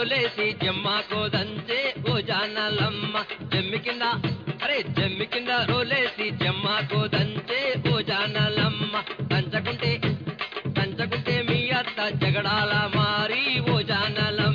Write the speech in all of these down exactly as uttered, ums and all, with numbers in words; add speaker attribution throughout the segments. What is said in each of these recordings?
Speaker 1: రోలేసి జమ్మాకో దంచే ఓ జానలమ్మ జమ్మి కింద అరే జమ్మి కింద రోలేసి జమ్మాకో దంచే ఓ జానలమ్మ దంచకుంటే దంచకుంటే మీ అత్త జగడాల మారి ఓ జానలమ్మ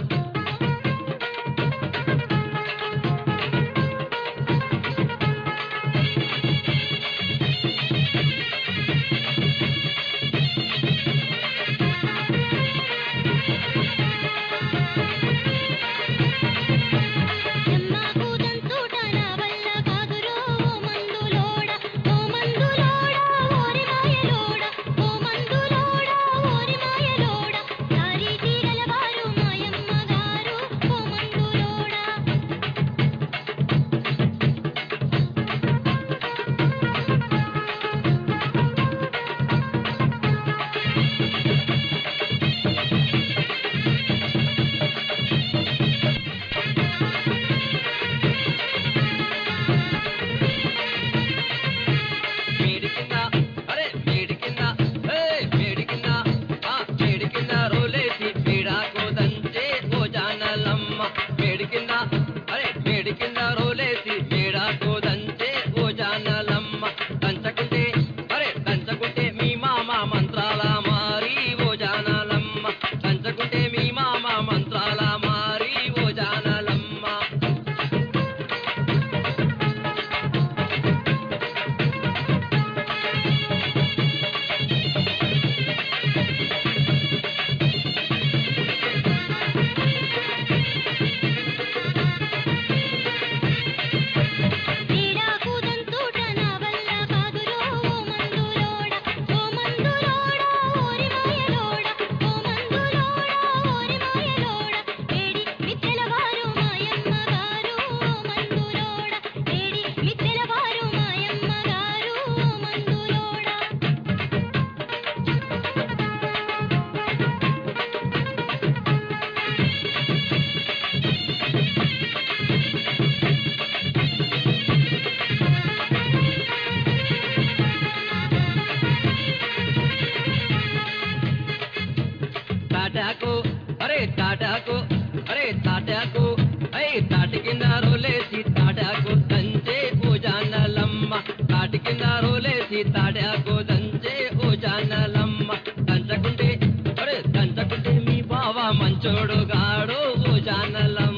Speaker 1: తాటాకు అరే తాటాకు అరే తాటాకు అయ్యి తాటి కింద రోలేసి తాటాకు దంచే ఓ జానలమ్మ తాటి కింద రోలేసి తాటాకు దంచే ఓ జానలమ్మ దంచకుంటే అరే దంచకుంటే మీ బావ మంచోడు గాడు ఓ జానలమ్మ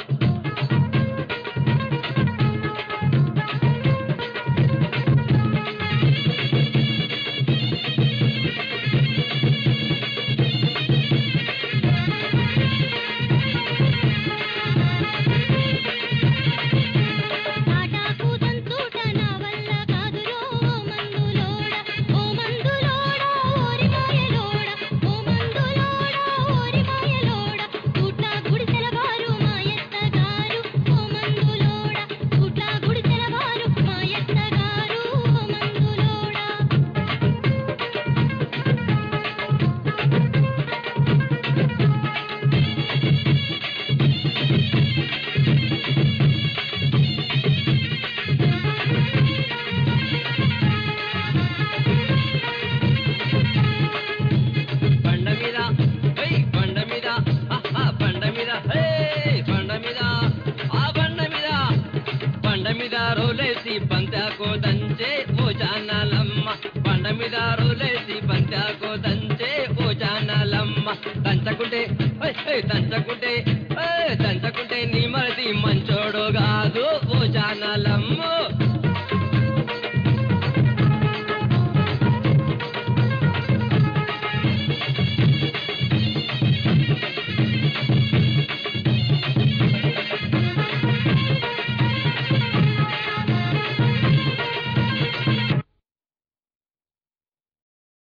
Speaker 1: రోలేసి బంతాకో దంచే ఓ జానలమ్మ బండ మీద రోలేసి బంతాకో దంచే ఓ జానలమ్మ దంచకుంటే దంచకుంటే దంచకుంటే నీ మరిది మంచోడు కాదు ఓ జానలమ్మ